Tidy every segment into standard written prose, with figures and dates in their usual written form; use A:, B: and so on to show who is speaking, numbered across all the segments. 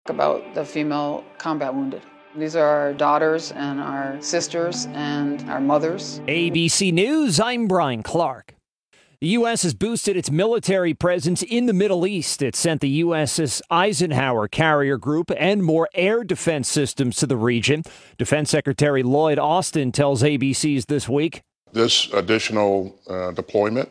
A: About the female combat wounded. These are our daughters and our sisters and our mothers.
B: ABC News, I'm Brian Clark. The U.S. has boosted its military presence in the Middle East. It sent the USS Eisenhower carrier group and more air defense systems to the region. Defense Secretary Lloyd Austin tells ABC's This Week.
C: This additional deployment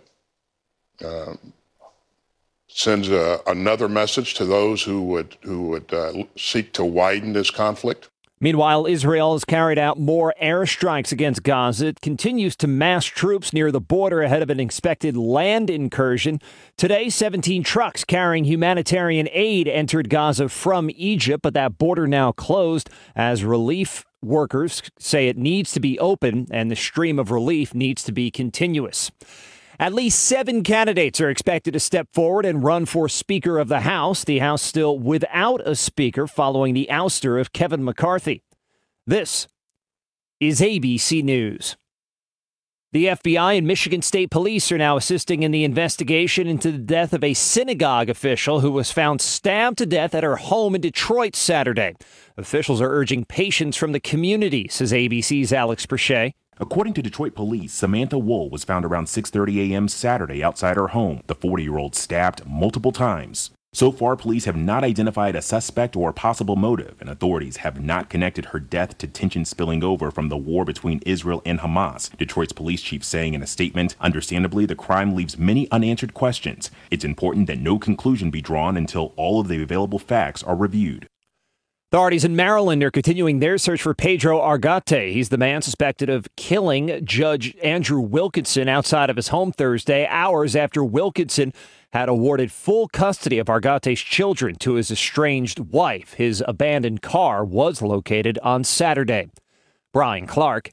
C: sends another message to those who would seek to widen this conflict.
B: Meanwhile, Israel has carried out more airstrikes against Gaza. It continues to mass troops near the border ahead of an expected land incursion. Today, 17 trucks carrying humanitarian aid entered Gaza from Egypt, but that border now closed as relief workers say it needs to be open and the stream of relief needs to be continuous. At least 7 candidates are expected to step forward and run for Speaker of the House. The House still without a speaker following the ouster of Kevin McCarthy. This is ABC News. The FBI and Michigan State Police are now assisting in the investigation into the death of a synagogue official who was found stabbed to death at her home in Detroit Saturday. Officials are urging patience from the community, says ABC's Alex Perche.
D: According to Detroit police, Samantha Wool was found around 6:30 a.m. Saturday outside her home. The 40-year-old stabbed multiple times. So far, police have not identified a suspect or possible motive, and authorities have not connected her death to tension spilling over from the war between Israel and Hamas. Detroit's police chief saying in a statement, understandably, the crime leaves many unanswered questions. It's important that no conclusion be drawn until all of the available facts are reviewed.
B: Authorities in Maryland are continuing their search for Pedro Argate. He's the man suspected of killing Judge Andrew Wilkinson outside of his home Thursday, hours after Wilkinson had awarded full custody of Argate's children to his estranged wife. His abandoned car was located on Saturday. Brian Clark,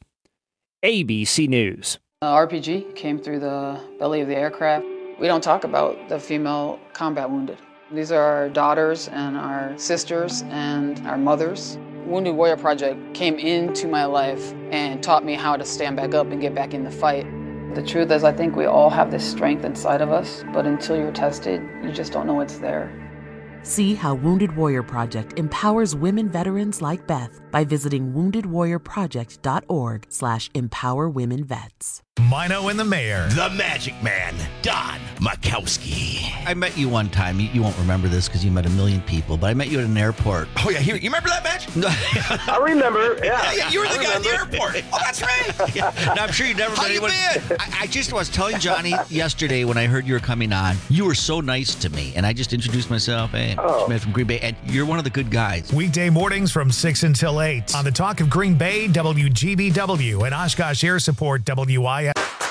B: ABC News.
A: RPG came through the belly of the aircraft. We don't talk about the female combat wounded. These are our daughters and our sisters and our mothers. Wounded Warrior Project came into my life and taught me how to stand back up and get back in the fight. The truth is, I think we all have this strength inside of us, but until you're tested, you just don't know it's there.
E: See how Wounded Warrior Project empowers women veterans like Beth by visiting woundedwarriorproject.org/empowerwomenvets.
F: Mino and the Mayor.
G: The Magic Man, Don Makowski.
H: I met you one time. You won't remember this because you met a million people, but I met you at an airport.
G: Oh, yeah. You remember that match?
I: I remember, yeah.
G: You were the guy at the airport. Oh, that's right.
H: No, I'm sure you've never met anyone. I just was telling Johnny yesterday when I heard you were coming on, you were so nice to me, and I just introduced myself. Hey, I'm from Green Bay, and you're one of the good guys.
F: Weekday mornings from 6 until 8 on the Talk of Green Bay, WGBW, and Oshkosh Air Support, WIS.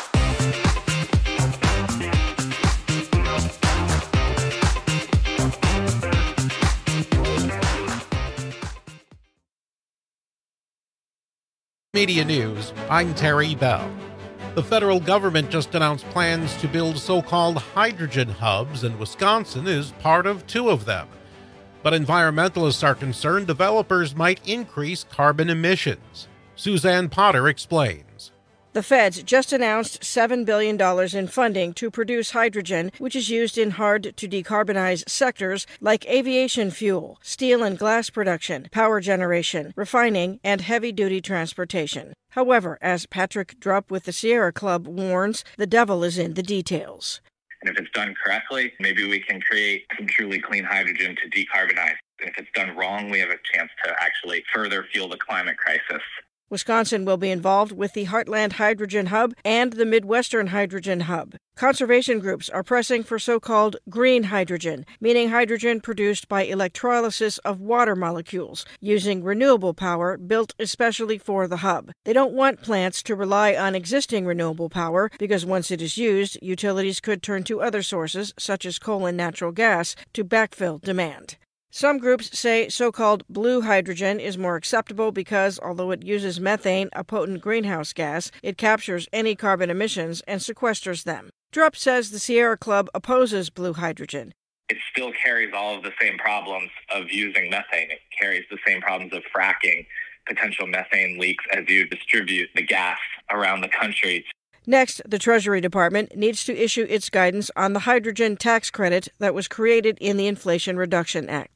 J: Media News, I'm Terry Bell. The federal government just announced plans to build so-called hydrogen hubs, and Wisconsin is part of 2 of them. But environmentalists are concerned developers might increase carbon emissions. Suzanne Potter explains.
K: The feds just announced $7 billion in funding to produce hydrogen, which is used in hard-to-decarbonize sectors like aviation fuel, steel and glass production, power generation, refining, and heavy-duty transportation. However, as Patrick Drupp with the Sierra Club warns, the devil is in the details.
L: And if it's done correctly, maybe we can create some truly clean hydrogen to decarbonize. And if it's done wrong, we have a chance to actually further fuel the climate crisis.
K: Wisconsin will be involved with the Heartland Hydrogen Hub and the Midwestern Hydrogen Hub. Conservation groups are pressing for so-called green hydrogen, meaning hydrogen produced by electrolysis of water molecules, using renewable power built especially for the hub. They don't want plants to rely on existing renewable power because once it is used, utilities could turn to other sources, such as coal and natural gas, to backfill demand. Some groups say so-called blue hydrogen is more acceptable because, although it uses methane, a potent greenhouse gas, it captures any carbon emissions and sequesters them. Drupp says the Sierra Club opposes blue hydrogen.
L: It still carries all of the same problems of using methane. It carries the same problems of fracking, potential methane leaks as you distribute the gas around the country.
K: Next, the Treasury Department needs to issue its guidance on the hydrogen tax credit that was created in the Inflation Reduction Act.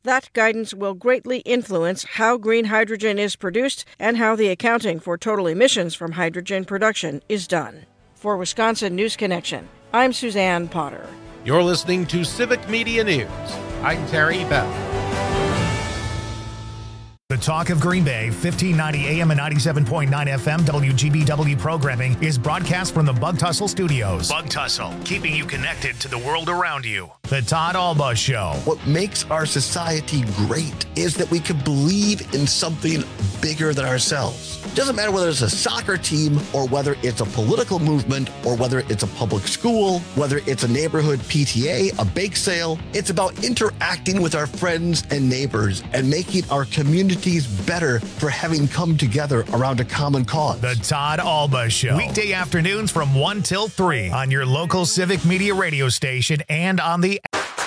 K: That guidance will greatly influence how green hydrogen is produced and how the accounting for total emissions from hydrogen production is done. For Wisconsin News Connection, I'm Suzanne Potter.
J: You're listening to Civic Media News. I'm Terry Bell.
F: The Talk of Green Bay, 1590 AM and 97.9 FM WGBW programming is broadcast from the Bug Tussle Studios. Bug Tussle, keeping you connected to the world around you. The Todd Alba Show.
M: What makes our society great is that we can believe in something bigger than ourselves. It doesn't matter whether it's a soccer team or whether it's a political movement or whether it's a public school, whether it's a neighborhood PTA, a bake sale. It's about interacting with our friends and neighbors and making our communities better for having come together around a common cause.
F: The Todd Alba Show. Weekday afternoons from 1 till 3 on your local Civic Media radio station and on the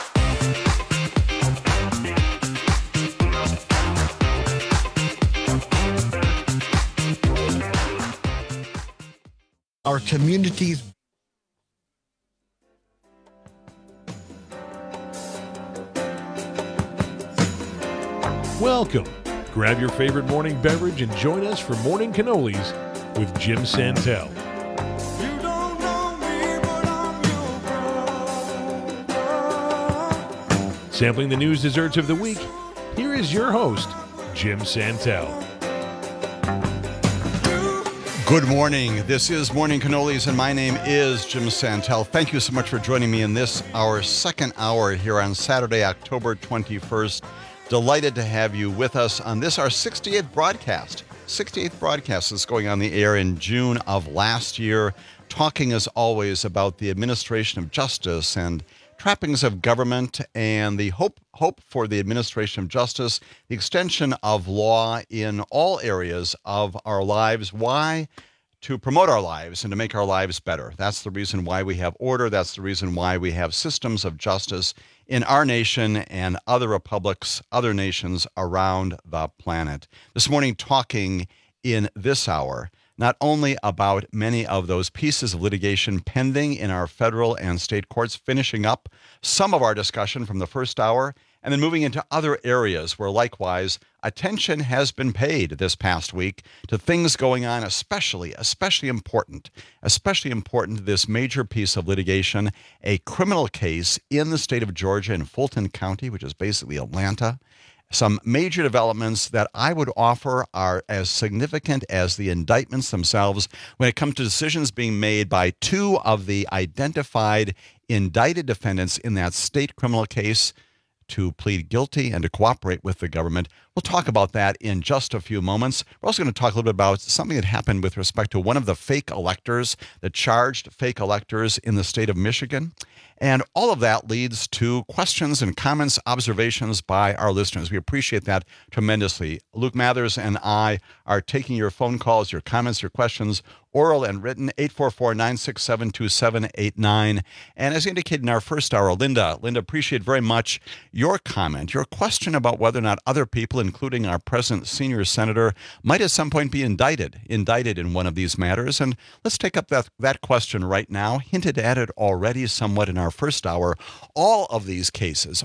M: our communities.
N: Welcome. Grab your favorite morning beverage and join us for Morning Cannolis with Jim Santel. Sampling the news desserts of the week, here is your host, Jim Santel.
O: Good morning. This is Morning Cannolis, and my name is Jim Santel. Thank you so much for joining me in this, our second hour here on Saturday, October 21st. Delighted to have you with us on this, our 68th broadcast. 68th broadcast is going on the air in June of last year, talking as always about the administration of justice and trappings of government and the hope for the administration of justice, the extension of law in all areas of our lives. Why? To promote our lives and to make our lives better. That's the reason why we have order. That's the reason why we have systems of justice in our nation and other republics, other nations around the planet. This morning, talking in this hour, not only about many of those pieces of litigation pending in our federal and state courts, finishing up some of our discussion from the first hour, and then moving into other areas where likewise attention has been paid this past week to things going on, especially important, this major piece of litigation, a criminal case in the state of Georgia in Fulton County, which is basically Atlanta. Some major developments that I would offer are as significant as the indictments themselves when it comes to decisions being made by two of the identified indicted defendants in that state criminal case to plead guilty and to cooperate with the government. We'll talk about that in just a few moments. We're also going to talk a little bit about something that happened with respect to one of the fake electors, the charged fake electors in the state of Michigan. And all of that leads to questions and comments, observations by our listeners. We appreciate that tremendously. Luke Mathers and I are taking your phone calls, your comments, your questions, oral and written, 844-967-2789. And as indicated in our first hour, Linda, appreciate very much your comment, your question about whether or not other people, including our present senior senator, might at some point be indicted in one of these matters. And let's take up that question right now. Hinted at it already somewhat in our first hour. All of these cases,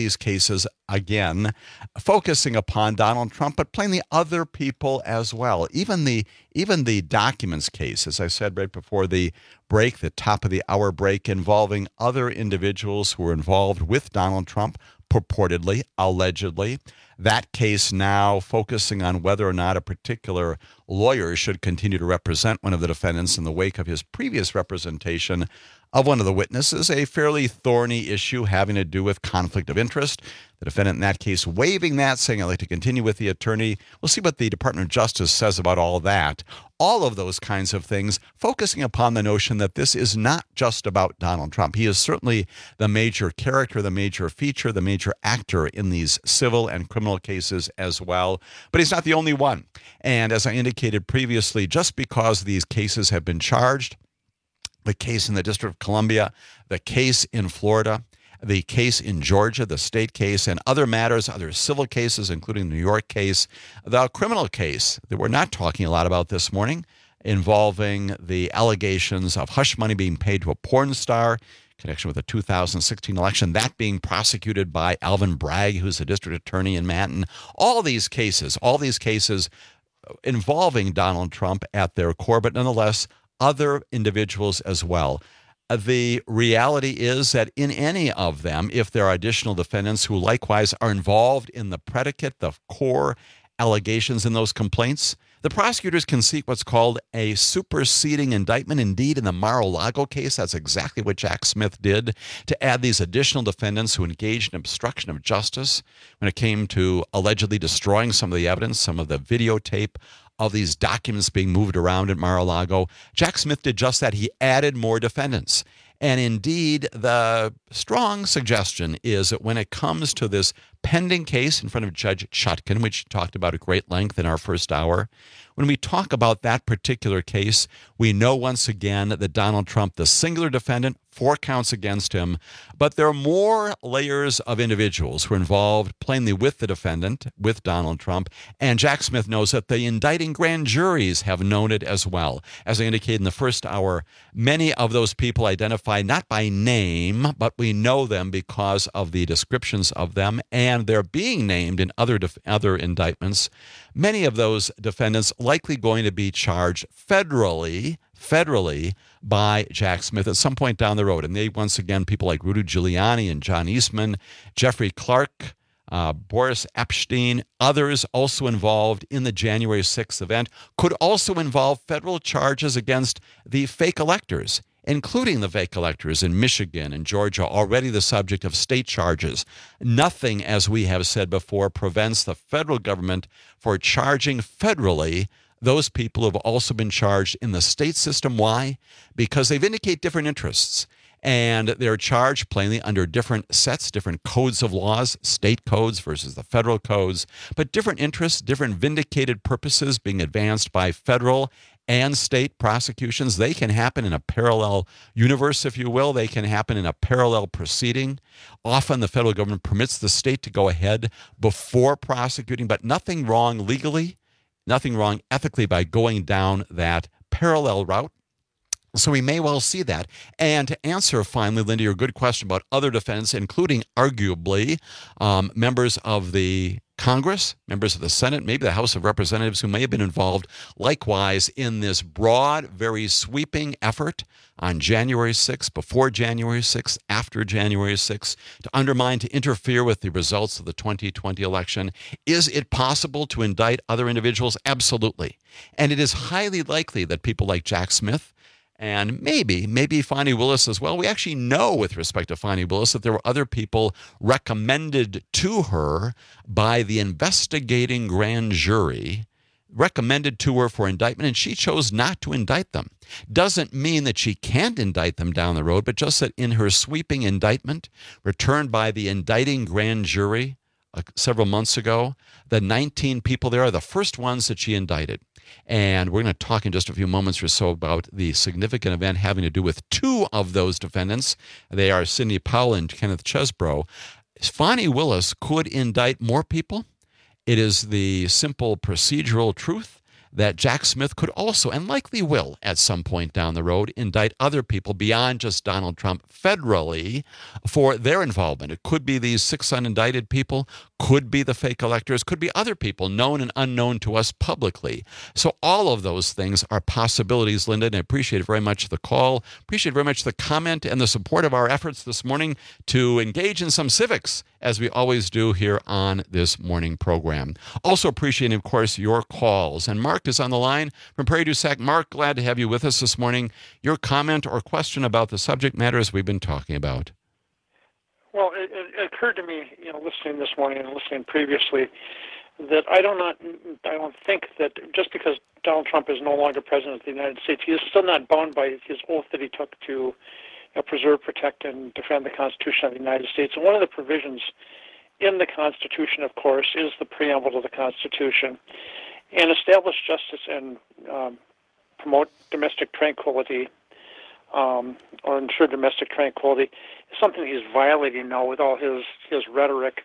O: again, focusing upon Donald Trump, but plainly other people as well. Even the documents case, as I said right before the break, the top of the hour break, involving other individuals who were involved with Donald Trump, purportedly, allegedly. That case now focusing on whether or not a particular lawyer should continue to represent one of the defendants in the wake of his previous representation of one of the witnesses, a fairly thorny issue having to do with conflict of interest. The defendant in that case waiving that, saying, I'd like to continue with the attorney. We'll see what the Department of Justice says about all that. All of those kinds of things, focusing upon the notion that this is not just about Donald Trump. He is certainly the major character, the major feature, the major actor in these civil and criminal cases as well. But he's not the only one. And as I indicated previously, just because these cases have been charged, the case in the District of Columbia, the case in Florida, the case in Georgia, the state case, and other matters, other civil cases, including the New York case, the criminal case that we're not talking a lot about this morning, involving the allegations of hush money being paid to a porn star, connection with the 2016 election, that being prosecuted by Alvin Bragg, who's a district attorney in Manton. All these cases involving Donald Trump at their core, but nonetheless, other individuals as well. The reality is that in any of them, if there are additional defendants who likewise are involved in the predicate, the core allegations in those complaints, the prosecutors can seek what's called a superseding indictment. Indeed, in the Mar-a-Lago case, that's exactly what Jack Smith did, to add these additional defendants who engaged in obstruction of justice when it came to allegedly destroying some of the evidence, some of the videotape of these documents being moved around at Mar-a-Lago. Jack Smith did just that. He added more defendants. And indeed, the strong suggestion is that when it comes to this pending case in front of Judge Chutkan, which talked about at great length in our first hour, when we talk about that particular case, we know once again that Donald Trump, the singular defendant, 4 counts against him, but there are more layers of individuals who are involved plainly with the defendant, with Donald Trump, and Jack Smith knows that the indicting grand juries have known it as well. As I indicated in the first hour, many of those people identified not by name, but we know them because of the descriptions of them, and they're being named in other indictments. Many of those defendants likely going to be charged federally by Jack Smith at some point down the road. And they, once again, people like Rudy Giuliani and John Eastman, Jeffrey Clark, Boris Epstein, others also involved in the January 6th event, could also involve federal charges against the fake electors, including the fake electors in Michigan and Georgia, already the subject of state charges. Nothing, as we have said before, prevents the federal government for charging federally those people who have also been charged in the state system. Why? Because they vindicate different interests. And they're charged plainly under different sets, different codes of laws, state codes versus the federal codes, but different interests, different vindicated purposes being advanced by federal and state prosecutions. They can happen in a parallel universe, if you will. They can happen in a parallel proceeding. Often the federal government permits the state to go ahead before prosecuting, but nothing wrong legally, nothing wrong ethically by going down that parallel route. So we may well see that. And to answer finally, Linda, your good question about other defendants, including arguably members of the Congress, members of the Senate, maybe the House of Representatives who may have been involved likewise in this broad, very sweeping effort on January 6th, before January 6th, after January 6th, to undermine, to interfere with the results of the 2020 election. Is it possible to indict other individuals? Absolutely. And it is highly likely that people like Jack Smith, and maybe Fani Willis as well. We actually know with respect to Fani Willis that there were other people recommended to her by the investigating grand jury, recommended to her for indictment, and she chose not to indict them. Doesn't mean that she can't indict them down the road, but just that in her sweeping indictment returned by the indicting grand jury several months ago, the 19 people there are the first ones that she indicted. And we're going to talk in just a few moments or so about the significant event having to do with 2 of those defendants. They are Sidney Powell and Kenneth Chesbrough. Fani Willis could indict more people. It is the simple procedural truth that Jack Smith could also, and likely will at some point down the road, indict other people beyond just Donald Trump federally for their involvement. It could be these 6 unindicted people, could be the fake electors, could be other people known and unknown to us publicly. So all of those things are possibilities, Linda, and I appreciate very much the call, appreciate very much the comment and the support of our efforts this morning to engage in some civics, as we always do here on this morning program. Also appreciating, of course, your calls. And Mark is on the line from Prairie du Sac. Mark, glad to have you with us this morning. Your comment or question about the subject matters we've been talking about.
P: Well, it occurred to me, listening this morning and listening previously, that I don't think that just because Donald Trump is no longer president of the United States, he is still not bound by his oath that he took to preserve, protect, and defend the Constitution of the United States. And one of the provisions in the Constitution, of course, is the preamble to the Constitution. And establish justice and promote domestic tranquility, or ensure domestic tranquility, is something he's violating now with all his rhetoric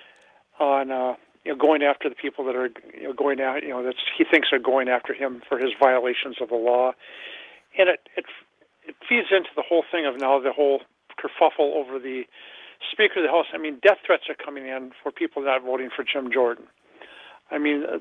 P: on going after the people that are going out, that he thinks are going after him for his violations of the law. And it feeds into the whole thing of now the whole kerfuffle over the Speaker of the House. I mean, death threats are coming in for people not voting for Jim Jordan. I mean,